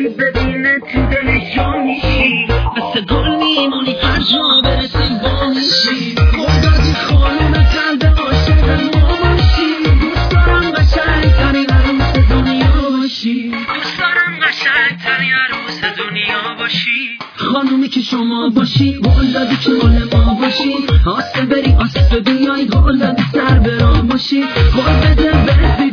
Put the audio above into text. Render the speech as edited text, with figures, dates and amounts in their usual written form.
کسی ببینه تو دلش جا میشی، مثل گل میمونی هر جا برسی با میشی. خدادی خانوم قلب عاشق ما باشی، دوست دارم قشنگترین عروس دنیا باشی، دوست دارم قشنگترین عروس دنیا باشی. خانومی که شما باشی، قول دادی که مال ما باشی، آسه بری آسه بیای، قول دادی سر برام باشی، قول بده برسی